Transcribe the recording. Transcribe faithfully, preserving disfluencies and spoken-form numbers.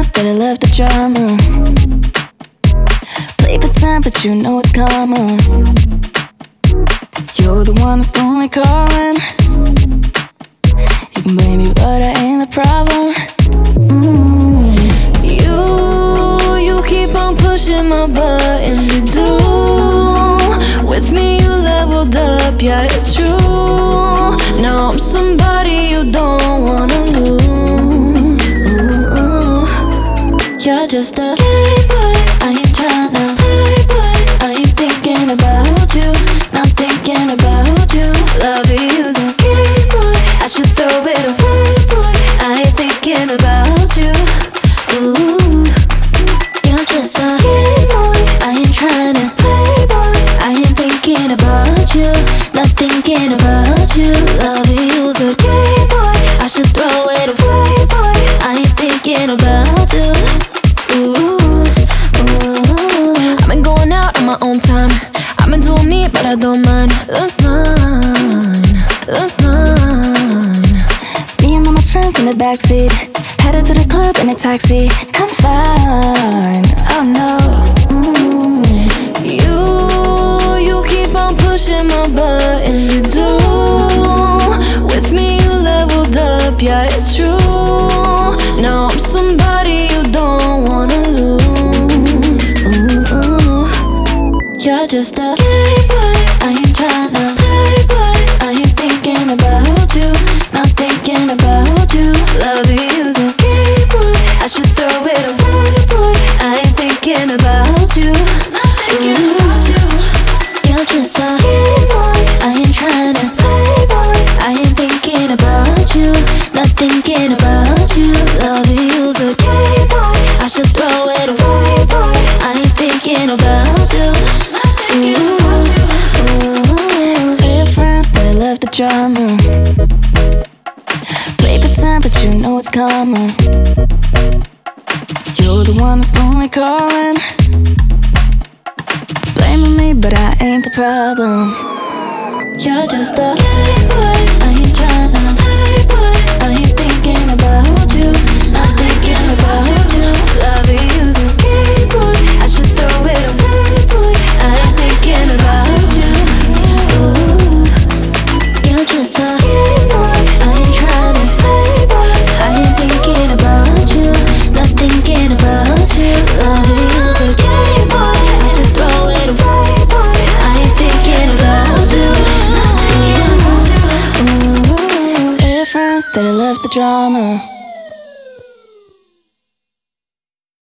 friends that I love the drama. Play pretend, but you know it's common. You're the one that's only calling. You can blame me, but I ain't the problem. mm. You, you keep on pushing my buttons. You do. With me you leveled up, yeah, it's true. Now I'm somebody you don't wanna lose. Ooh, you're just a playboy. I ain't tryna playboy. I ain't thinking about you, not thinking about you. Love you's a game boy. I should throw it away, boy. I ain't thinking about you. Ooh, you're just a game boy. I ain't tryna playboy. I ain't thinking about you, not thinking about you. Love you's a game boy. I should throw it away, boy. I ain't thinking about you. Ooh, ooh. I've been going out on my own time. I've been doing me, but I don't mind. That's mine, that's mine. Me and all my friends in the backseat, headed to the club in a taxi. I'm fine, oh no. mm. You, you keep on pushing my buttons. You do. With me you leveled up, yeah, it's true. Now I'm somebody you don't wanna lose. Ooh, you're just a playboy. I ain't tryna playboy. I ain't thinking about you, not thinking about you. Love you's a game boy. I should throw it away, boy. I ain't thinking about you, not thinking about you. you're just a game boy. I ain't tryna playboy. I ain't thinking about you, not thinking about you. Love you's a game boy. I should throw it away, boy. I ain't thinking about you. Ooh, ooh. Tell your friends that I love the drama. Play pretend, but you know it's common. You're the one that's only calling. Blaming me, but I ain't the problem. You're just a playboy. I ain't tryna playboy. I ain't thinking about you, not thinking about you. Love you's a game boy. I should throw it away, boy. I ain't thinking about you. Ooh, You're just a game boy. I ain't tryna playboy. I ain't thinking about you, not thinking about you. Love you's a game boy. I should throw it away, boy. I ain't thinking about you. Ooh, tell your friends that I love the drama.